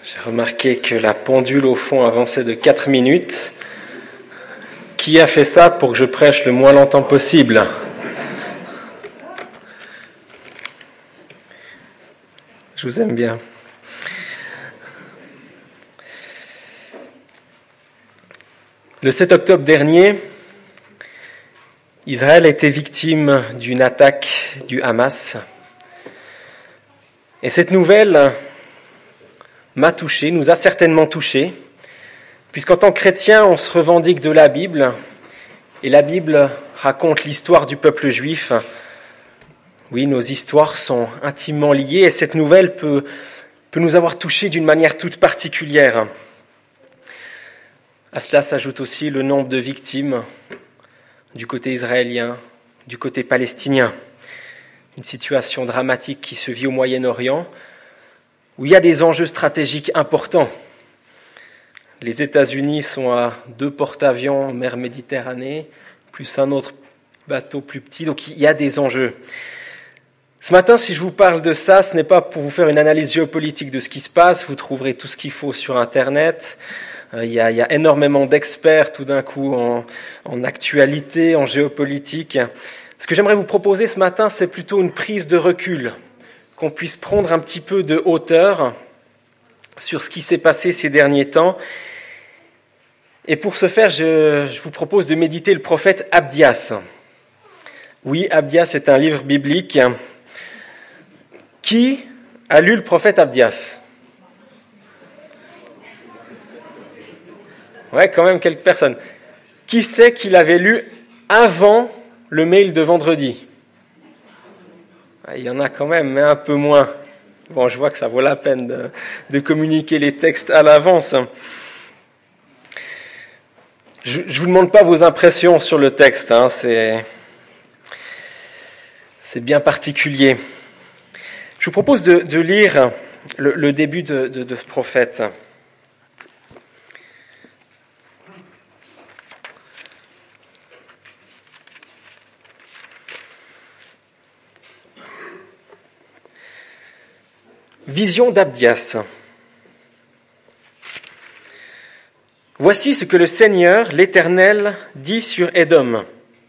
J'ai remarqué que la pendule au fond avançait de 4 minutes. Qui a fait ça pour que je prêche le moins longtemps possible ? Je vous aime bien. Le 7 octobre dernier, Israël a été victime d'une attaque du Hamas. Et cette nouvelle m'a touché, nous a certainement touchés, puisqu'en tant que chrétien, on se revendique de la Bible, et la Bible raconte l'histoire du peuple juif. Oui, nos histoires sont intimement liées, et cette nouvelle peut nous avoir touchés d'une manière toute particulière. À cela s'ajoute aussi le nombre de victimes du côté israélien, du côté palestinien. Une situation dramatique qui se vit au Moyen-Orient, où il y a des enjeux stratégiques importants. Les États-Unis sont à 2 porte-avions en mer Méditerranée, plus un autre bateau plus petit, donc il y a des enjeux. Ce matin, si je vous parle de ça, ce n'est pas pour vous faire une analyse géopolitique de ce qui se passe, vous trouverez tout ce qu'il faut sur Internet. Il y a énormément d'experts tout d'un coup en actualité, en géopolitique. Ce que j'aimerais vous proposer ce matin, c'est plutôt une prise de recul, qu'on puisse prendre un petit peu de hauteur sur ce qui s'est passé ces derniers temps. Et pour ce faire, je vous propose de méditer le prophète Abdias. Oui, Abdias est un livre biblique. Qui a lu le prophète Abdias ? Ouais, quand même quelques personnes. Qui sait qu'il avait lu avant le mail de vendredi ? Il y en a quand même, mais un peu moins. Bon, je vois que ça vaut la peine de communiquer les textes à l'avance. Je ne vous demande pas vos impressions sur le texte, c'est bien particulier. Je vous propose de lire le début de ce prophète. Vision d'Abdias. Voici ce que le Seigneur, l'Éternel, dit sur Édom.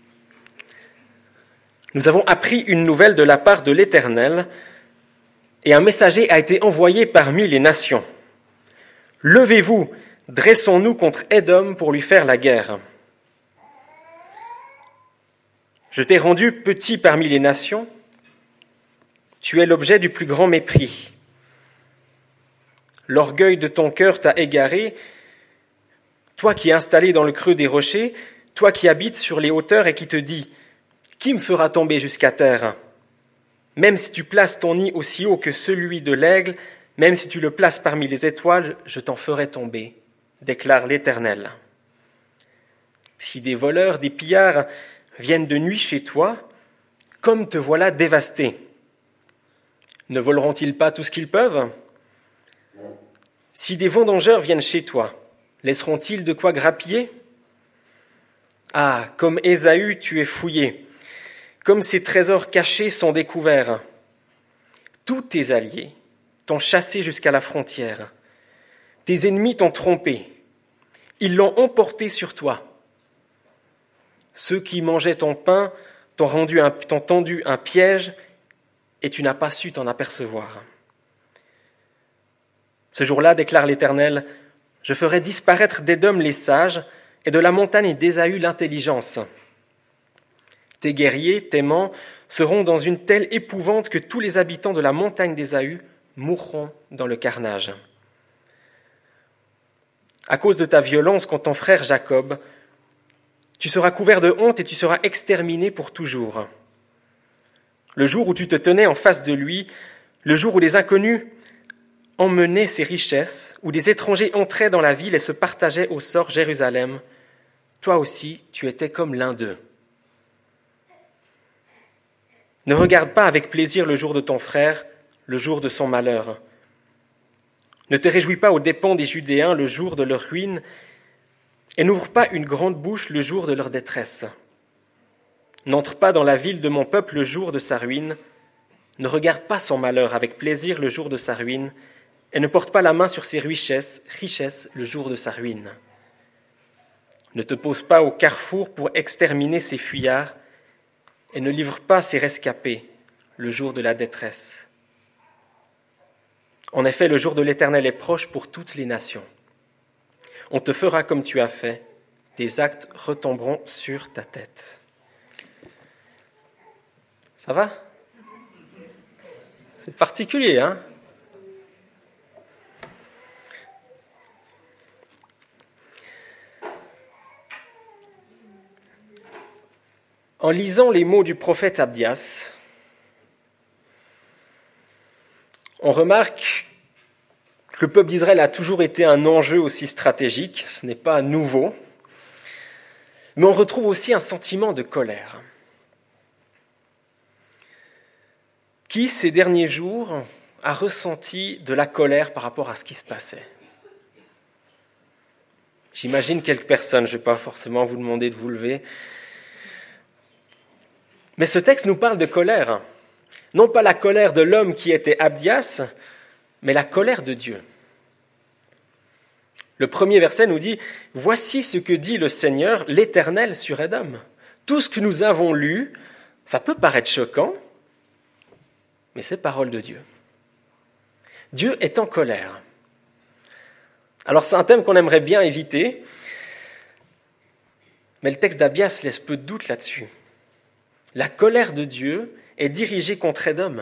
Nous avons appris une nouvelle de la part de l'Éternel, et un messager a été envoyé parmi les nations. Levez-vous, dressons-nous contre Édom pour lui faire la guerre. Je t'ai rendu petit parmi les nations, tu es l'objet du plus grand mépris. L'orgueil de ton cœur t'a égaré, toi qui es installé dans le creux des rochers, toi qui habites sur les hauteurs et qui te dis « Qui me fera tomber jusqu'à terre ?» Même si tu places ton nid aussi haut que celui de l'aigle, même si tu le places parmi les étoiles, je t'en ferai tomber, déclare l'Éternel. Si des voleurs, des pillards viennent de nuit chez toi, comme te voilà dévasté, ne voleront-ils pas tout ce qu'ils peuvent ? Si des vendangeurs viennent chez toi, laisseront-ils de quoi grappiller ? Ah, comme Ésaü, tu es fouillé, comme ses trésors cachés sont découverts. Tous tes alliés t'ont chassé jusqu'à la frontière. Tes ennemis t'ont trompé. Ils l'ont emporté sur toi. Ceux qui mangeaient ton pain t'ont tendu un piège et tu n'as pas su t'en apercevoir. Ce jour-là, déclare l'Éternel, je ferai disparaître d'Édom les sages et de la montagne d'Ésaü l'intelligence. Tes guerriers, t'aimant, seront dans une telle épouvante que tous les habitants de la montagne d'Ésaü mourront dans le carnage. À cause de ta violence contre ton frère Jacob, tu seras couvert de honte et tu seras exterminé pour toujours. Le jour où tu te tenais en face de lui, le jour où les inconnus emmenaient ses richesses, où des étrangers entraient dans la ville et se partageaient au sort Jérusalem, toi aussi tu étais comme l'un d'eux. Ne regarde pas avec plaisir le jour de ton frère, le jour de son malheur. Ne te réjouis pas aux dépens des Judéens le jour de leur ruine, et n'ouvre pas une grande bouche le jour de leur détresse. N'entre pas dans la ville de mon peuple le jour de sa ruine, ne regarde pas son malheur avec plaisir le jour de sa ruine, et ne porte pas la main sur ses richesses le jour de sa ruine. Ne te pose pas au carrefour pour exterminer ses fuyards et ne livre pas ses rescapés le jour de la détresse. En effet, le jour de l'Éternel est proche pour toutes les nations. On te fera comme tu as fait, tes actes retomberont sur ta tête. Ça va ? C'est particulier, hein ? En lisant les mots du prophète Abdias, on remarque que le peuple d'Israël a toujours été un enjeu aussi stratégique, ce n'est pas nouveau, mais on retrouve aussi un sentiment de colère. Qui, ces derniers jours, a ressenti de la colère par rapport à ce qui se passait ? J'imagine quelques personnes, je ne vais pas forcément vous demander de vous lever. Mais ce texte nous parle de colère. Non pas la colère de l'homme qui était Abdias, mais la colère de Dieu. Le premier verset nous dit « Voici ce que dit le Seigneur, l'Éternel sur Édom. » Tout ce que nous avons lu, ça peut paraître choquant, mais c'est parole de Dieu. Dieu est en colère. Alors c'est un thème qu'on aimerait bien éviter, mais le texte d'Abdias laisse peu de doute là-dessus. La colère de Dieu est dirigée contre Édom.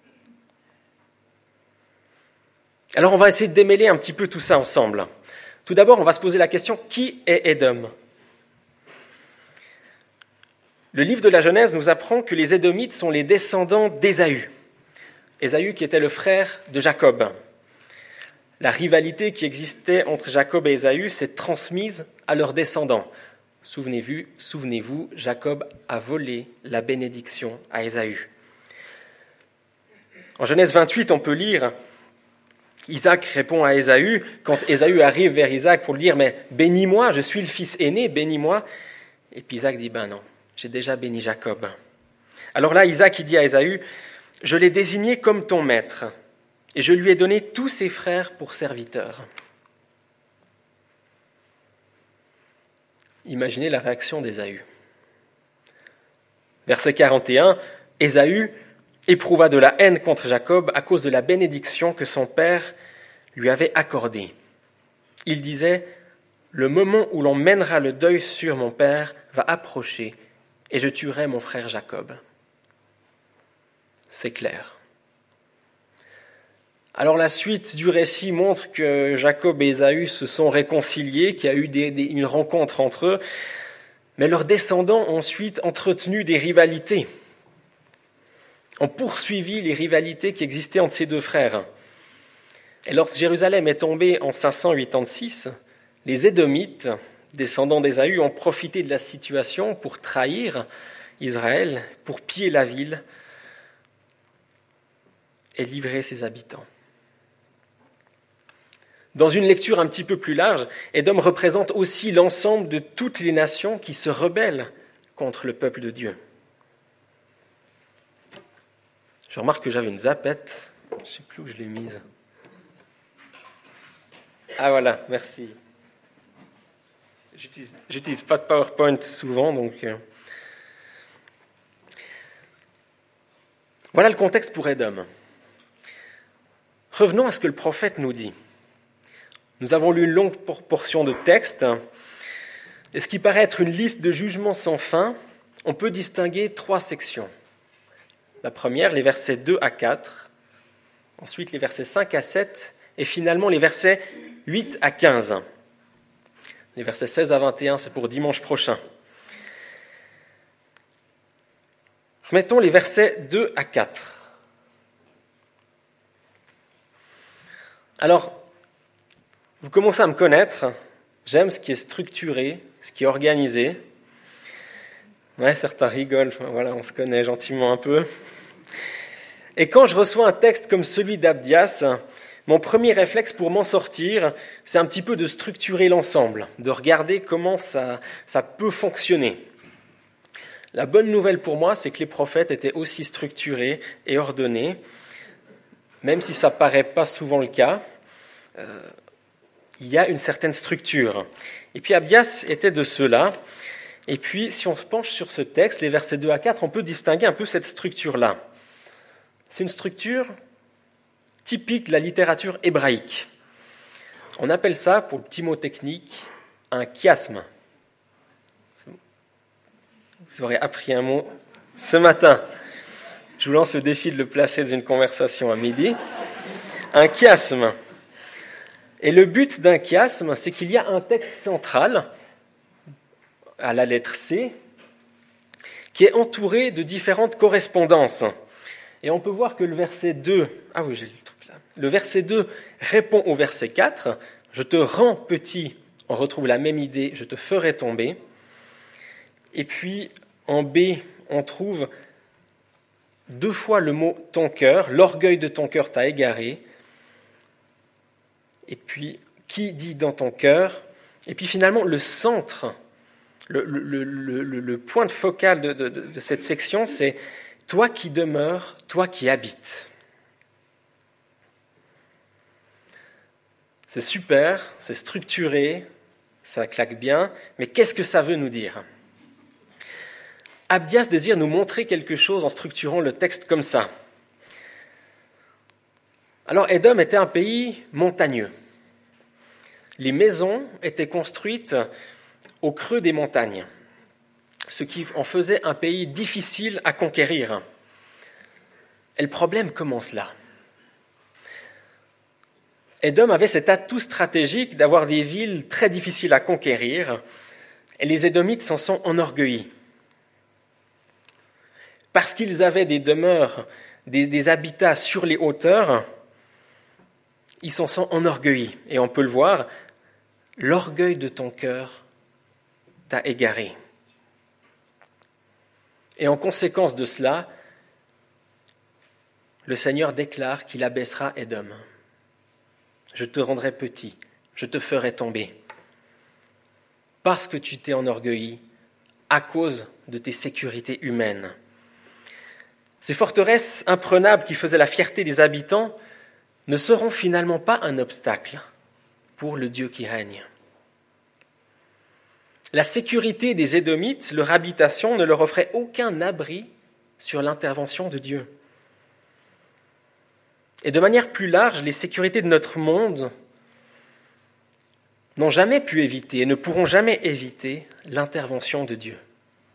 Alors on va essayer de démêler un petit peu tout ça ensemble. Tout d'abord, on va se poser la question, qui est Édom ? Le livre de la Genèse nous apprend que les Édomites sont les descendants d'Ésaü. Ésaü qui était le frère de Jacob. La rivalité qui existait entre Jacob et Ésaü s'est transmise à leurs descendants. Souvenez-vous, Jacob a volé la bénédiction à Ésaü. En Genèse 28, on peut lire, Isaac répond à Ésaü, quand Ésaü arrive vers Isaac pour lui dire « Mais bénis-moi, je suis le fils aîné, bénis-moi ». Et puis Isaac dit « Ben non, j'ai déjà béni Jacob ». Alors là, Isaac il dit à Ésaü « Je l'ai désigné comme ton maître, et je lui ai donné tous ses frères pour serviteurs ». Imaginez la réaction d'Ésaü. Verset 41, Ésaü éprouva de la haine contre Jacob à cause de la bénédiction que son père lui avait accordée. Il disait, « Le moment où l'on mènera le deuil sur mon père va approcher et je tuerai mon frère Jacob. » C'est clair. Alors la suite du récit montre que Jacob et Ésaü se sont réconciliés, qu'il y a eu une rencontre entre eux, mais leurs descendants ont ensuite entretenu des rivalités, ont poursuivi les rivalités qui existaient entre ces deux frères. Et lorsque Jérusalem est tombée en 586, les Édomites, descendants d'Ésaü, ont profité de la situation pour trahir Israël, pour piller la ville et livrer ses habitants. Dans une lecture un petit peu plus large, Édom représente aussi l'ensemble de toutes les nations qui se rebellent contre le peuple de Dieu. Je remarque que j'avais une zappette, je ne sais plus où je l'ai mise. Ah voilà, merci. J'utilise pas de PowerPoint souvent, donc... Voilà le contexte pour Édom. Revenons à ce que le prophète nous dit. Nous avons lu une longue portion de texte, et ce qui paraît être une liste de jugements sans fin, on peut distinguer 3 sections. La première, les versets 2 à 4, ensuite les versets 5 à 7, et finalement les versets 8 à 15. Les versets 16 à 21, c'est pour dimanche prochain. Remettons les versets 2 à 4. Alors, vous commencez à me connaître, j'aime ce qui est structuré, ce qui est organisé. Ouais, certains rigolent, voilà, on se connaît gentiment un peu. Et quand je reçois un texte comme celui d'Abdias, mon premier réflexe pour m'en sortir, c'est un petit peu de structurer l'ensemble, de regarder comment ça peut fonctionner. La bonne nouvelle pour moi, c'est que les prophètes étaient aussi structurés et ordonnés, même si ça ne paraît pas souvent le cas. il y a une certaine structure. Et puis Abdias était de ceux-là. Et puis, si on se penche sur ce texte, les versets 2 à 4, on peut distinguer un peu cette structure-là. C'est une structure typique de la littérature hébraïque. On appelle ça, pour le petit mot technique, un chiasme. Vous aurez appris un mot ce matin. Je vous lance le défi de le placer dans une conversation à midi. Un chiasme. Et le but d'un chiasme, c'est qu'il y a un texte central, à la lettre C, qui est entouré de différentes correspondances. Et on peut voir que le verset 2, j'ai le truc là. Le verset 2 répond au verset 4. Je te rends petit, on retrouve la même idée, je te ferai tomber. Et puis en B, on trouve 2 fois le mot ton cœur, l'orgueil de ton cœur t'a égaré. Et puis, qui dit dans ton cœur? Et puis finalement, le centre, le point de focal de cette section, c'est toi qui demeures, toi qui habites. C'est super, c'est structuré, ça claque bien, mais qu'est-ce que ça veut nous dire? Abdias désire nous montrer quelque chose en structurant le texte comme ça. Alors, Édom était un pays montagneux. Les maisons étaient construites au creux des montagnes, ce qui en faisait un pays difficile à conquérir. Et le problème commence là. Édom avait cet atout stratégique d'avoir des villes très difficiles à conquérir, et les Édomites s'en sont enorgueillis. Parce qu'ils avaient des demeures, des habitats sur les hauteurs, ils s'en sont enorgueillis. Et on peut le voir, l'orgueil de ton cœur t'a égaré. Et en conséquence de cela, le Seigneur déclare qu'il abaissera Édom. Je te rendrai petit, je te ferai tomber. Parce que tu t'es enorgueilli à cause de tes sécurités humaines. Ces forteresses imprenables qui faisaient la fierté des habitants ne seront finalement pas un obstacle pour le Dieu qui règne. La sécurité des Édomites, leur habitation, ne leur offrait aucun abri sur l'intervention de Dieu. Et de manière plus large, les sécurités de notre monde n'ont jamais pu éviter et ne pourront jamais éviter l'intervention de Dieu.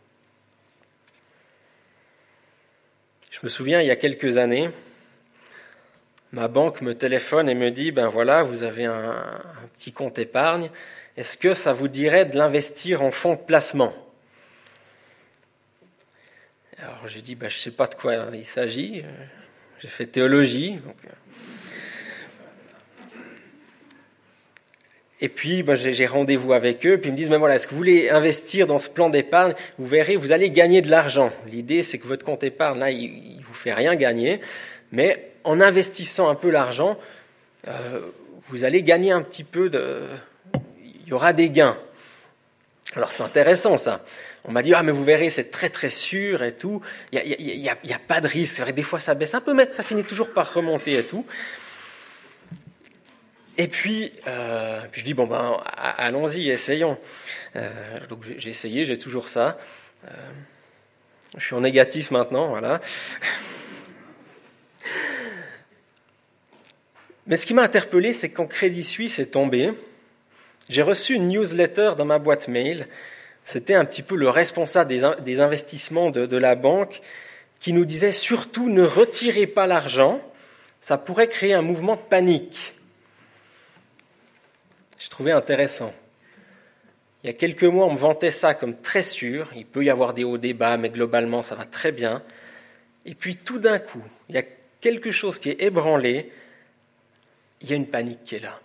Je me souviens, il y a quelques années, ma banque me téléphone et me dit, voilà, vous avez un petit compte épargne, est-ce que ça vous dirait de l'investir en fonds de placement? Alors j'ai dit, je ne sais pas de quoi il s'agit, j'ai fait théologie. Et puis j'ai rendez-vous avec eux, puis ils me disent, est-ce que vous voulez investir dans ce plan d'épargne? Vous verrez, vous allez gagner de l'argent. L'idée, c'est que votre compte épargne, là, il ne vous fait rien gagner, mais en investissant un peu l'argent, vous allez gagner un petit peu il y aura des gains. Alors c'est intéressant ça. On m'a dit, mais vous verrez, c'est très très sûr et tout. Il y a pas de risque. C'est vrai, des fois ça baisse un peu, mais ça finit toujours par remonter et tout. Et puis je dis, allons-y, essayons. Donc j'ai essayé, j'ai toujours ça. Je suis en négatif maintenant, voilà. Mais ce qui m'a interpellé, c'est que quand Crédit Suisse est tombé, j'ai reçu une newsletter dans ma boîte mail. C'était un petit peu le responsable des investissements de la banque qui nous disait surtout ne retirez pas l'argent, ça pourrait créer un mouvement de panique. Je trouvais intéressant. Il y a quelques mois, on me vantait ça comme très sûr. Il peut y avoir des hauts, des bas, mais globalement, ça va très bien. Et puis tout d'un coup, il y a quelque chose qui est ébranlé. Il y a une panique qui est là.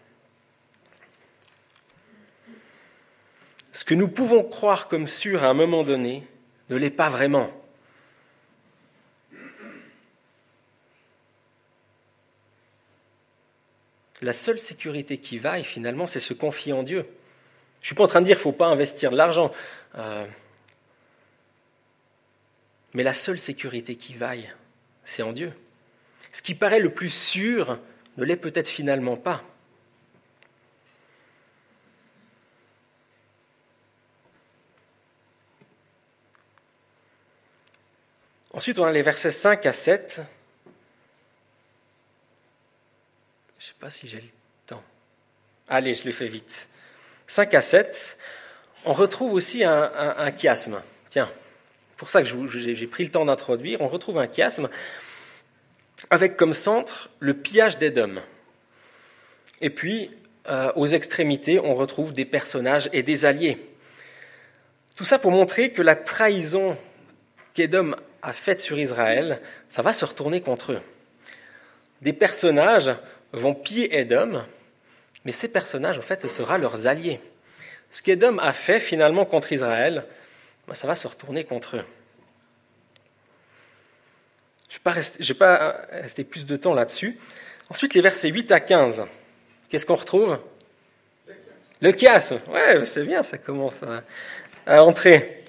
Ce que nous pouvons croire comme sûr à un moment donné ne l'est pas vraiment. La seule sécurité qui vaille, finalement, c'est se confier en Dieu. Je ne suis pas en train de dire qu'il ne faut pas investir de l'argent. Mais la seule sécurité qui vaille, c'est en Dieu. Ce qui paraît le plus sûr ne l'est peut-être finalement pas. Ensuite, on a les versets 5 à 7. Je ne sais pas si j'ai le temps. Allez, je le fais vite. 5 à 7, on retrouve aussi un chiasme. Tiens, pour ça que j'ai pris le temps d'introduire, on retrouve un chiasme avec comme centre le pillage d'Édom. Et puis, aux extrémités, on retrouve des personnages et des alliés. Tout ça pour montrer que la trahison qu'Édom a faite sur Israël, ça va se retourner contre eux. Des personnages vont piller Édom, mais ces personnages, en fait, ce sera leurs alliés. Ce qu'Édom a fait finalement contre Israël, ça va se retourner contre eux. Je ne vais pas rester plus de temps là-dessus. Ensuite, les versets 8 à 15. Qu'est-ce qu'on retrouve ? Le chiasme. Ouais, c'est bien, ça commence à entrer.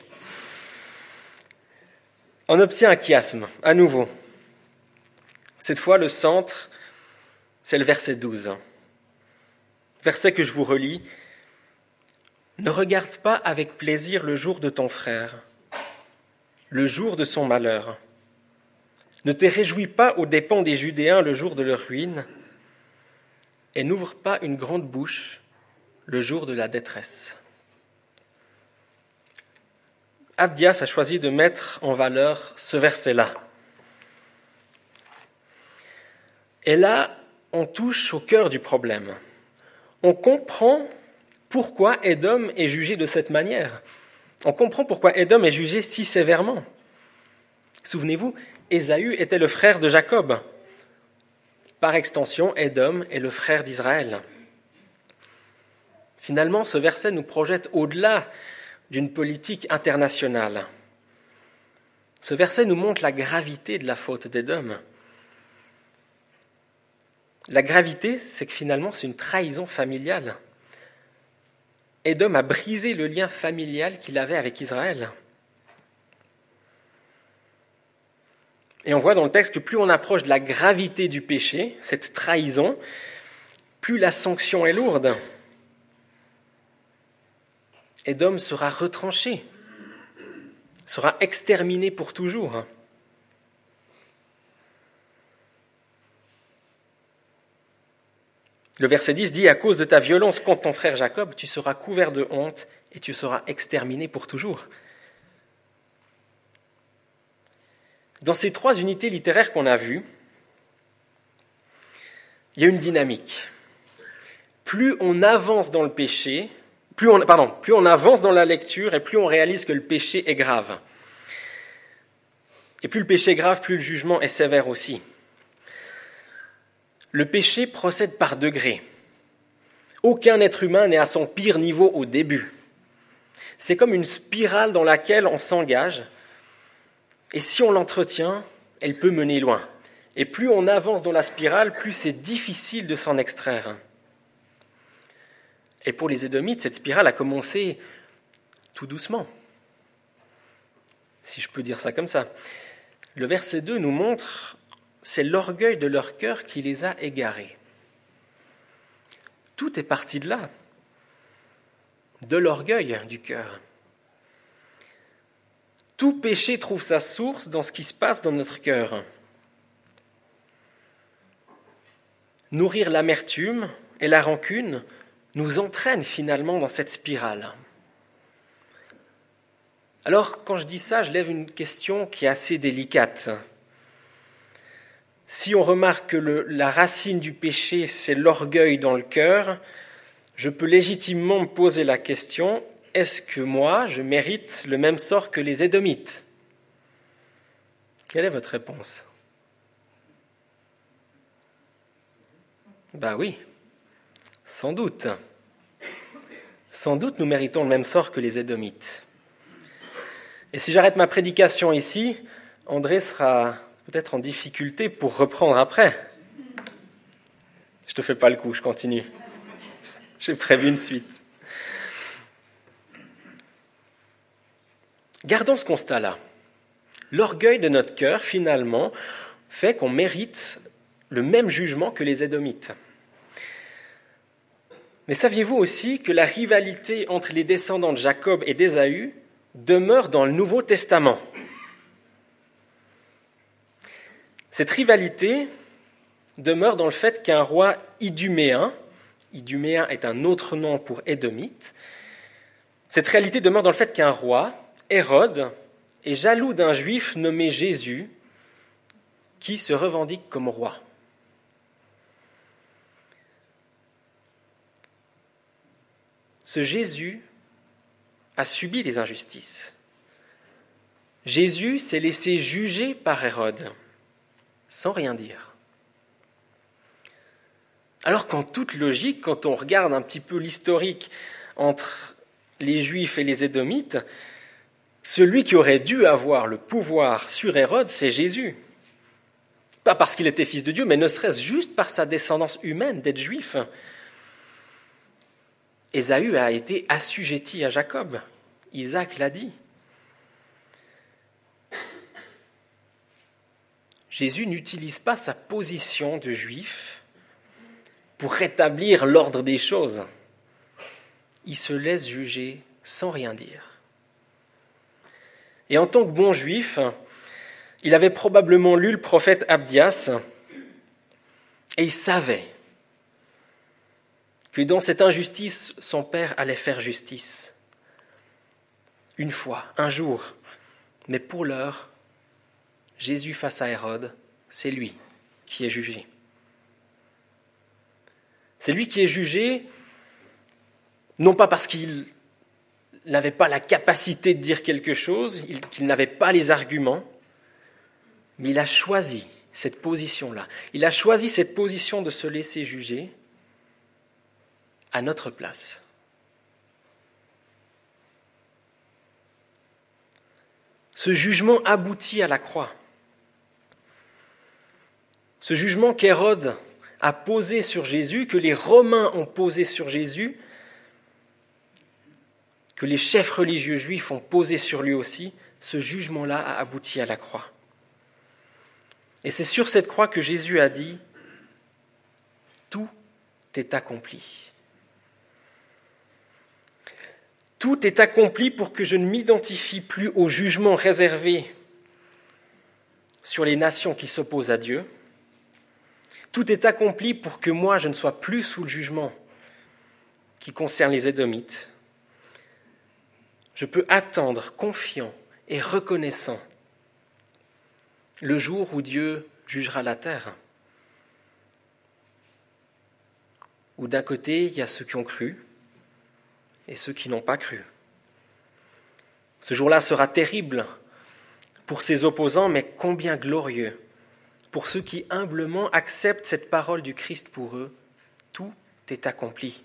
On obtient un chiasme, à nouveau. Cette fois, le centre, c'est le verset 12. Verset que je vous relis. « Ne regarde pas avec plaisir le jour de ton frère, le jour de son malheur. Ne te réjouis pas aux dépens des Judéens le jour de leur ruine, et n'ouvre pas une grande bouche le jour de la détresse. » Abdias a choisi de mettre en valeur ce verset-là. Et là, on touche au cœur du problème. On comprend pourquoi Édom est jugé de cette manière. On comprend pourquoi Édom est jugé si sévèrement. Souvenez-vous, Ésaü était le frère de Jacob. Par extension, Édom est le frère d'Israël. Finalement, ce verset nous projette au-delà d'une politique internationale. Ce verset nous montre la gravité de la faute d'Édom. La gravité, c'est que finalement, c'est une trahison familiale. Édom a brisé le lien familial qu'il avait avec Israël. Et on voit dans le texte que plus on approche de la gravité du péché, cette trahison, plus la sanction est lourde. Édom sera retranché, sera exterminé pour toujours. Le verset 10 dit « À cause de ta violence contre ton frère Jacob, tu seras couvert de honte et tu seras exterminé pour toujours. » Dans ces trois unités littéraires qu'on a vues, il y a une dynamique. Plus on avance dans le péché, plus on avance dans la lecture et plus on réalise que le péché est grave. Et plus le péché est grave, plus le jugement est sévère aussi. Le péché procède par degrés. Aucun être humain n'est à son pire niveau au début. C'est comme une spirale dans laquelle on s'engage, et si on l'entretient, elle peut mener loin. Et plus on avance dans la spirale, plus c'est difficile de s'en extraire. Et pour les Édomites, cette spirale a commencé tout doucement, si je peux dire ça comme ça. Le verset 2 nous montre, c'est l'orgueil de leur cœur qui les a égarés. Tout est parti de là, de l'orgueil du cœur. Tout péché trouve sa source dans ce qui se passe dans notre cœur. Nourrir l'amertume et la rancune nous entraîne finalement dans cette spirale. Alors, quand je dis ça, je lève une question qui est assez délicate. Si on remarque que la racine du péché, c'est l'orgueil dans le cœur, je peux légitimement me poser la question, est-ce que moi, je mérite le même sort que les Édomites ? Quelle est votre réponse ? Ben oui, sans doute. Sans doute nous méritons le même sort que les Édomites. Et si j'arrête ma prédication ici, André sera peut-être en difficulté pour reprendre après. Je te fais pas le coup, je continue. J'ai prévu une suite. Gardons ce constat-là. L'orgueil de notre cœur, finalement, fait qu'on mérite le même jugement que les Édomites. Mais saviez-vous aussi que la rivalité entre les descendants de Jacob et d'Ésaü demeure dans le Nouveau Testament ? Cette rivalité demeure dans le fait qu'un roi iduméen est un autre nom pour édomite, cette réalité demeure dans le fait qu'un roi, Hérode, est jaloux d'un juif nommé Jésus qui se revendique comme roi. Ce Jésus a subi les injustices. Jésus s'est laissé juger par Hérode, sans rien dire. Alors qu'en toute logique, quand on regarde un petit peu l'historique entre les Juifs et les Édomites, celui qui aurait dû avoir le pouvoir sur Hérode, c'est Jésus. Pas parce qu'il était fils de Dieu, mais ne serait-ce juste par sa descendance humaine d'être juif. Ésaü a été assujetti à Jacob. Isaac l'a dit. Jésus n'utilise pas sa position de juif pour rétablir l'ordre des choses. Il se laisse juger sans rien dire. Et en tant que bon juif, il avait probablement lu le prophète Abdias et il savait que dans cette injustice, son père allait faire justice. Une fois, un jour. Mais pour l'heure, Jésus face à Hérode, c'est lui qui est jugé. C'est lui qui est jugé, non pas parce qu'il n'avait pas la capacité de dire quelque chose, qu'il n'avait pas les arguments, mais il a choisi cette position-là. Il a choisi cette position de se laisser juger à notre place. Ce jugement aboutit à la croix. Ce jugement qu'Hérode a posé sur Jésus, que les Romains ont posé sur Jésus, que les chefs religieux juifs ont posé sur lui aussi, ce jugement-là a abouti à la croix. Et c'est sur cette croix que Jésus a dit « Tout est accompli ». Tout est accompli pour que je ne m'identifie plus au jugement réservé sur les nations qui s'opposent à Dieu. Tout est accompli pour que moi, je ne sois plus sous le jugement qui concerne les Édomites. Je peux attendre, confiant et reconnaissant, le jour où Dieu jugera la terre. Où d'un côté, il y a ceux qui ont cru et ceux qui n'ont pas cru. Ce jour-là sera terrible pour ses opposants, mais combien glorieux pour ceux qui humblement acceptent cette parole du Christ pour eux. Tout est accompli.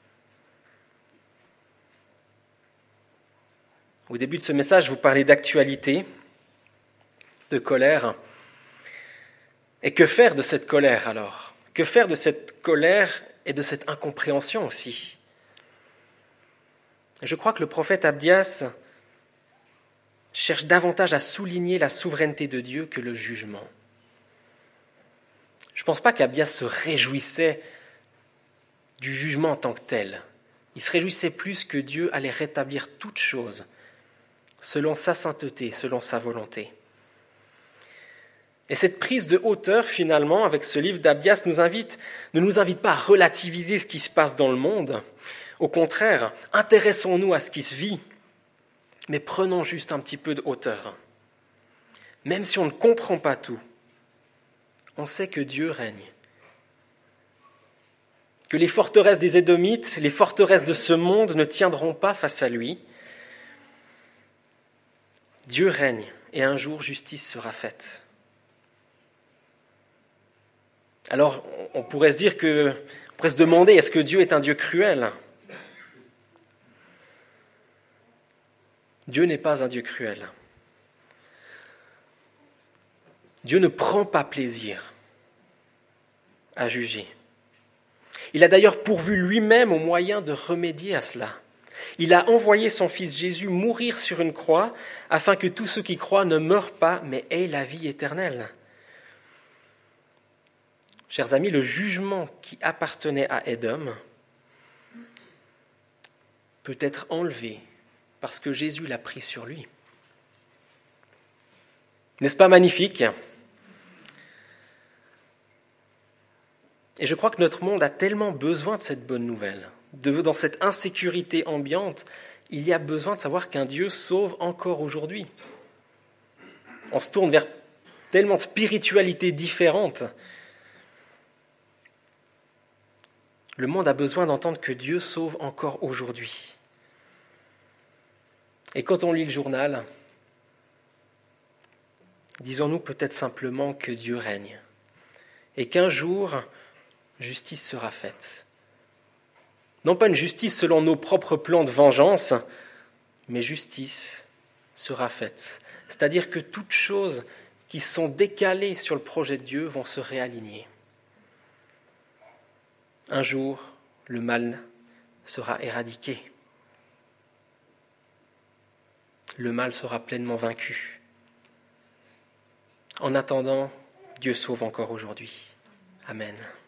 Au début de ce message, je vous parlais d'actualité, de colère. Et que faire de cette colère alors ? Que faire de cette colère et de cette incompréhension aussi ? Je crois que le prophète Abdias cherche davantage à souligner la souveraineté de Dieu que le jugement. Je ne pense pas qu'Abdias se réjouissait du jugement en tant que tel. Il se réjouissait plus que Dieu allait rétablir toutes choses selon sa sainteté, selon sa volonté. Et cette prise de hauteur, finalement, avec ce livre d'Abdias, ne nous invite pas à relativiser ce qui se passe dans le monde. Au contraire, intéressons-nous à ce qui se vit, mais prenons juste un petit peu de hauteur. Même si on ne comprend pas tout, on sait que Dieu règne. Que les forteresses des Édomites, les forteresses de ce monde ne tiendront pas face à lui. Dieu règne et un jour justice sera faite. Alors, on pourrait se demander, est-ce que Dieu est un Dieu cruel ? Dieu n'est pas un Dieu cruel. Dieu ne prend pas plaisir à juger. Il a d'ailleurs pourvu lui-même au moyen de remédier à cela. Il a envoyé son fils Jésus mourir sur une croix afin que tous ceux qui croient ne meurent pas, mais aient la vie éternelle. Chers amis, le jugement qui appartenait à Édom peut être enlevé parce que Jésus l'a pris sur lui. N'est-ce pas magnifique ? Et je crois que notre monde a tellement besoin de cette bonne nouvelle. Dans cette insécurité ambiante, il y a besoin de savoir qu'un Dieu sauve encore aujourd'hui. On se tourne vers tellement de spiritualités différentes. Le monde a besoin d'entendre que Dieu sauve encore aujourd'hui. Et quand on lit le journal, disons-nous peut-être simplement que Dieu règne et qu'un jour, justice sera faite. Non pas une justice selon nos propres plans de vengeance, mais justice sera faite. C'est-à-dire que toutes choses qui sont décalées sur le projet de Dieu vont se réaligner. Un jour, le mal sera éradiqué. Le mal sera pleinement vaincu. En attendant, Dieu sauve encore aujourd'hui. Amen.